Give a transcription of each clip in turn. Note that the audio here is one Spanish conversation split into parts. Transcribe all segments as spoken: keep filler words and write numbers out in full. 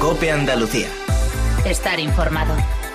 COPE Andalucía. Estar informado.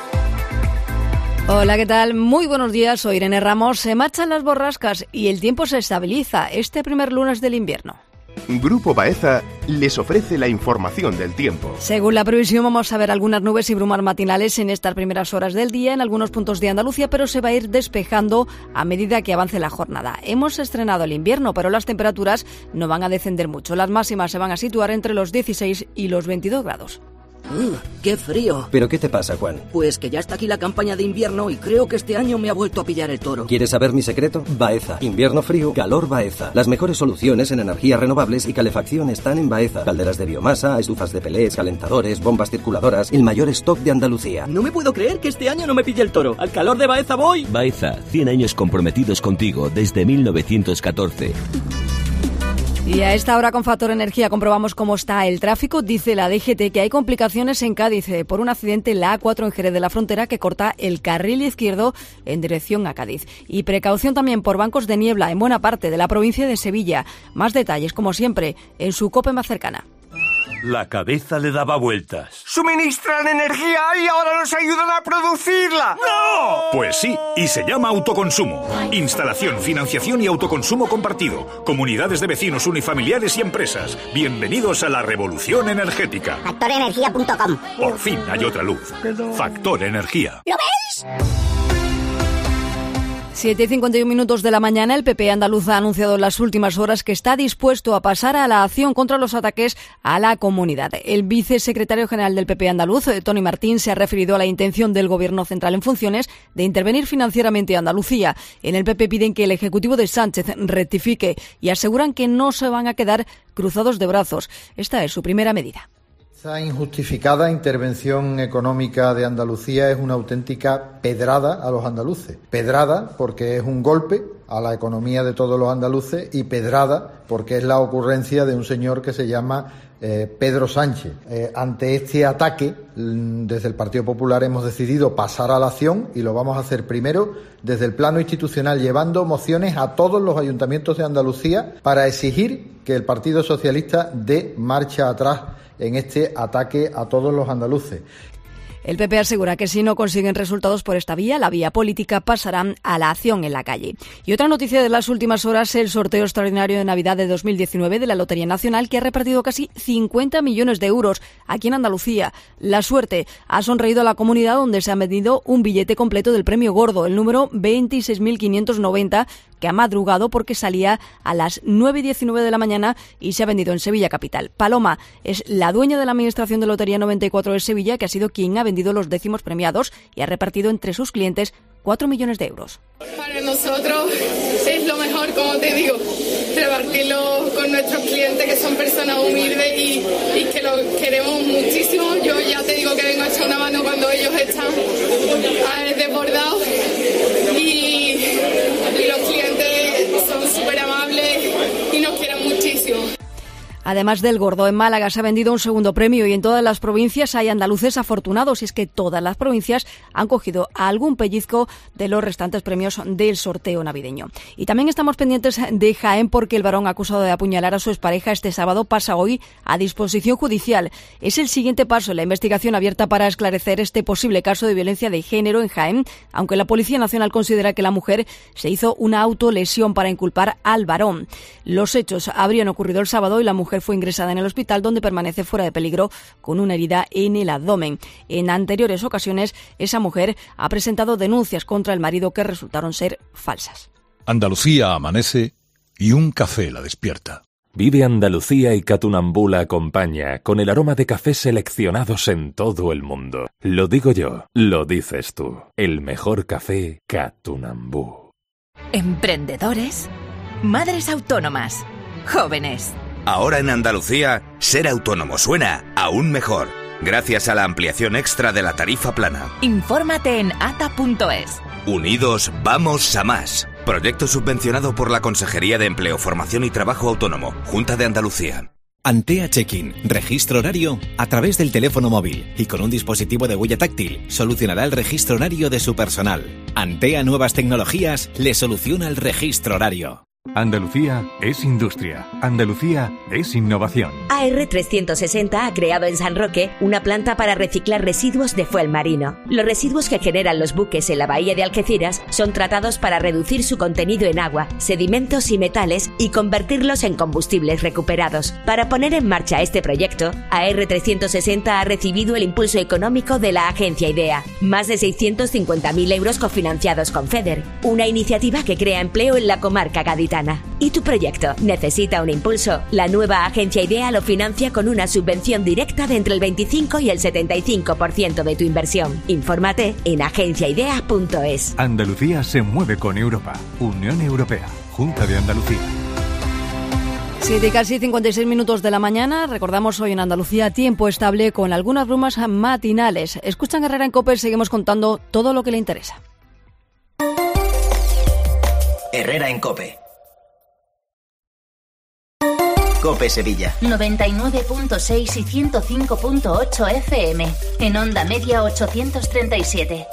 Hola, ¿qué tal? Muy buenos días, soy Irene Ramos. Se marchan las borrascas y el tiempo se estabiliza este primer lunes del invierno. Grupo Baeza les ofrece la información del tiempo. Según la previsión, vamos a ver algunas nubes y brumas matinales en estas primeras horas del día en algunos puntos de Andalucía, pero se va a ir despejando a medida que avance la jornada. Hemos estrenado el invierno, pero las temperaturas no van a descender mucho. Las máximas se van a situar entre los dieciséis y los veintidós grados. Uh, ¡Qué frío! ¿Pero qué te pasa, Juan? Pues que ya está aquí la campaña de invierno y creo que este año me ha vuelto a pillar el toro. ¿Quieres saber mi secreto? Baeza. Invierno frío, calor Baeza. Las mejores soluciones en energías renovables y calefacción están en Baeza. Calderas de biomasa, estufas de pelés, calentadores, bombas circuladoras. El mayor stock de Andalucía. No me puedo creer que este año no me pille el toro. ¡Al calor de Baeza voy! Baeza, cien años comprometidos contigo desde mil novecientos catorce. Y a esta hora con Factor Energía comprobamos cómo está el tráfico. Dice la D G T que hay complicaciones en Cádiz eh, por un accidente en la A cuatro en Jerez de la Frontera que corta el carril izquierdo en dirección a Cádiz. Y precaución también por bancos de niebla en buena parte de la provincia de Sevilla. Más detalles, como siempre, en su COPE más cercana. La cabeza le daba vueltas. ¡Suministran energía y ahora nos ayudan a producirla! ¡No! Pues sí, y se llama autoconsumo. Instalación, financiación y autoconsumo compartido. Comunidades de vecinos, unifamiliares y empresas. Bienvenidos a la revolución energética. factor energía punto com. Por fin hay otra luz. Factor Energía. ¿Lo veis? siete y cincuenta y un minutos de la mañana, el P P andaluz ha anunciado en las últimas horas que está dispuesto a pasar a la acción contra los ataques a la comunidad. El vicesecretario general del P P andaluz, Tony Martín, se ha referido a la intención del Gobierno central en funciones de intervenir financieramente a Andalucía. En el P P piden que el Ejecutivo de Sánchez rectifique y aseguran que no se van a quedar cruzados de brazos. Esta es su primera medida. Esta injustificada intervención económica de Andalucía es una auténtica pedrada a los andaluces. Pedrada porque es un golpe a la economía de todos los andaluces y pedrada porque es la ocurrencia de un señor que se llama eh, Pedro Sánchez. Eh, ante este ataque, desde el Partido Popular hemos decidido pasar a la acción y lo vamos a hacer primero desde el plano institucional, llevando mociones a todos los ayuntamientos de Andalucía para exigir que el Partido Socialista dé marcha atrás en este ataque a todos los andaluces. El P P asegura que si no consiguen resultados por esta vía, la vía política pasará a la acción en la calle. Y otra noticia de las últimas horas, el sorteo extraordinario de Navidad de dos mil diecinueve de la Lotería Nacional, que ha repartido casi cincuenta millones de euros aquí en Andalucía. La suerte ha sonreído a la comunidad, donde se ha vendido un billete completo del premio gordo, el número veintiséis mil quinientos noventa, que ha madrugado porque salía a las nueve y diecinueve de la mañana y se ha vendido en Sevilla capital. Paloma es la dueña de la Administración de Lotería noventa y cuatro de Sevilla, que ha sido quien ha vendido los décimos premiados y ha repartido entre sus clientes cuatro millones de euros. Para nosotros es lo mejor, como te digo, repartirlo con nuestros clientes, que son personas humildes y, y que los queremos muchísimo. Yo ya te digo que vengo a echar una mano cuando ellos están desbordados y, y los clientes son súper amables y nos quieren muchísimo. Además del gordo, en Málaga se ha vendido un segundo premio y en todas las provincias hay andaluces afortunados, y es que todas las provincias han cogido algún pellizco de los restantes premios del sorteo navideño. Y también estamos pendientes de Jaén, porque el varón acusado de apuñalar a su expareja este sábado pasa hoy a disposición judicial. Es el siguiente paso en la investigación abierta para esclarecer este posible caso de violencia de género en Jaén, aunque la Policía Nacional considera que la mujer se hizo una autolesión para inculpar al varón. Los hechos habrían ocurrido el sábado y la mujer fue ingresada en el hospital, donde permanece fuera de peligro con una herida en el abdomen. En anteriores ocasiones, esa mujer ha presentado denuncias contra el marido que resultaron ser falsas. Andalucía amanece y un café la despierta. Vive Andalucía y Catunambú la acompaña con el aroma de cafés seleccionados en todo el mundo. Lo digo yo, lo dices tú. El mejor café Catunambú. Emprendedores, madres autónomas, jóvenes. Ahora en Andalucía, ser autónomo suena aún mejor, gracias a la ampliación extra de la tarifa plana. Infórmate en ata punto es. Unidos vamos a más. Proyecto subvencionado por la Consejería de Empleo, Formación y Trabajo Autónomo, Junta de Andalucía. Antea Check-in, registro horario a través del teléfono móvil y con un dispositivo de huella táctil solucionará el registro horario de su personal. Antea Nuevas Tecnologías le soluciona el registro horario. Andalucía es industria. Andalucía es innovación. A R trescientos sesenta ha creado en San Roque una planta para reciclar residuos de fuel marino. Los residuos que generan los buques en la bahía de Algeciras son tratados para reducir su contenido en agua, sedimentos y metales y convertirlos en combustibles recuperados. Para poner en marcha este proyecto, A R trescientos sesenta ha recibido el impulso económico de la agencia IDEA. Más de seiscientos cincuenta mil euros cofinanciados con FEDER. Una iniciativa que crea empleo en la comarca gaditana. ¿Y tu proyecto necesita un impulso? La nueva agencia IDEA lo financia con una subvención directa de entre el veinticinco y el setenta y cinco por ciento de tu inversión. Infórmate en agencia idea punto es. Andalucía se mueve con Europa. Unión Europea. Junta de Andalucía. siete, casi cincuenta y seis minutos de la mañana. Recordamos hoy en Andalucía tiempo estable con algunas brumas matinales. Escuchan Herrera en COPE, seguimos contando todo lo que le interesa. Herrera en COPE. COPE Sevilla. noventa y nueve punto seis y ciento cinco punto ocho F M. En onda media ochocientos treinta y siete.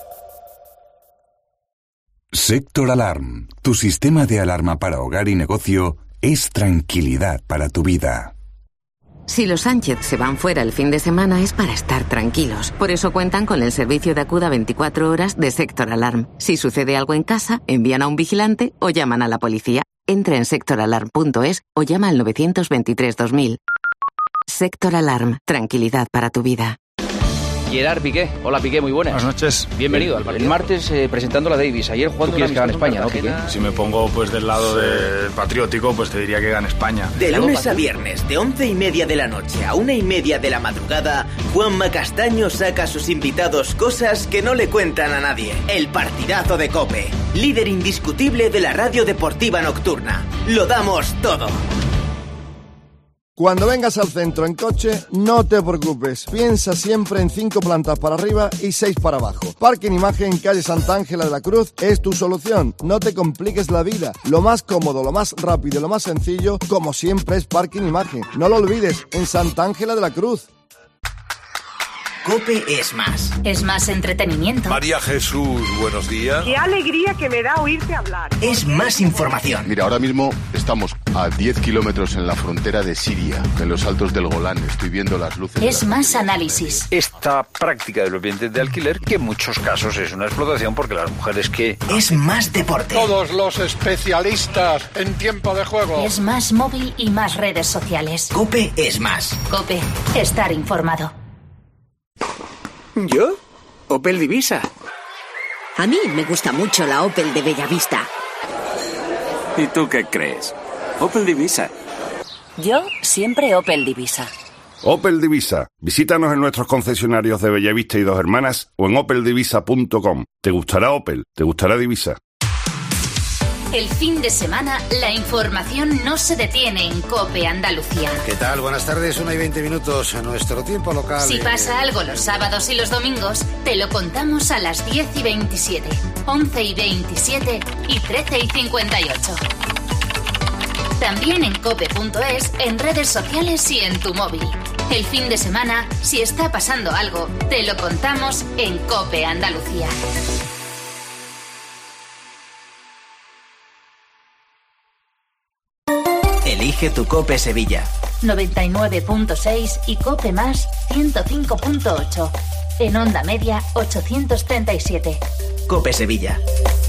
Sector Alarm. Tu sistema de alarma para hogar y negocio es tranquilidad para tu vida. Si los Sánchez se van fuera el fin de semana es para estar tranquilos. Por eso cuentan con el servicio de Acuda veinticuatro horas de Sector Alarm. Si sucede algo en casa, envían a un vigilante o llaman a la policía. Entra en sector alarm punto es o llama al nueve dos tres dos mil. Sector Alarm. Tranquilidad para tu vida. Gerard Piqué. Hola Piqué, muy buenas. Buenas noches. Bienvenido al partido. El martes eh, presentando la Davis, ayer jugando. ¿Tú quieres que gane España, no, Piqué? Si me pongo pues del lado del patriótico, pues te diría que gane España. De lunes a viernes, de once y media de la noche a una y media de la madrugada, Juanma Castaño saca a sus invitados cosas que no le cuentan a nadie. El partidazo de COPE, líder indiscutible de la radio deportiva nocturna. Lo damos todo. Cuando vengas al centro en coche, no te preocupes. Piensa siempre en cinco plantas para arriba y seis para abajo. Parking Imagen, calle Santa Ángela de la Cruz, es tu solución. No te compliques la vida. Lo más cómodo, lo más rápido y lo más sencillo, como siempre, es Parking Imagen. No lo olvides, en Santa Ángela de la Cruz. COPE es más. Es más entretenimiento. María Jesús, buenos días. Qué alegría que me da oírte hablar. Es más información. Mira, ahora mismo estamos a diez kilómetros en la frontera de Siria, en los altos del Golán. Estoy viendo las luces. Es más análisis. Esta práctica de los bienes de alquiler, que en muchos casos es una explotación porque las mujeres que... Es más deporte. Todos los especialistas en tiempo de juego. Es más móvil y más redes sociales. COPE es más. COPE, estar informado. ¿Yo? Opel Divisa. A mí me gusta mucho la Opel de Bellavista. ¿Y tú qué crees? Opel Divisa. Yo siempre Opel Divisa. Opel Divisa. Visítanos en nuestros concesionarios de Bellavista y Dos Hermanas o en opel divisa punto com. ¿Te gustará Opel? ¿Te gustará Divisa? El fin de semana, la información no se detiene en COPE Andalucía. ¿Qué tal? Buenas tardes, una y veinte minutos a nuestro tiempo local. Si pasa algo los sábados y los domingos, te lo contamos a las diez y veintisiete, once y veintisiete y trece y cincuenta y ocho. También en cope punto es, en redes sociales y en tu móvil. El fin de semana, si está pasando algo, te lo contamos en COPE Andalucía. Elige tu COPE Sevilla. noventa y nueve punto seis y COPE más ciento cinco punto ocho. En onda media ochocientos treinta y siete. COPE Sevilla.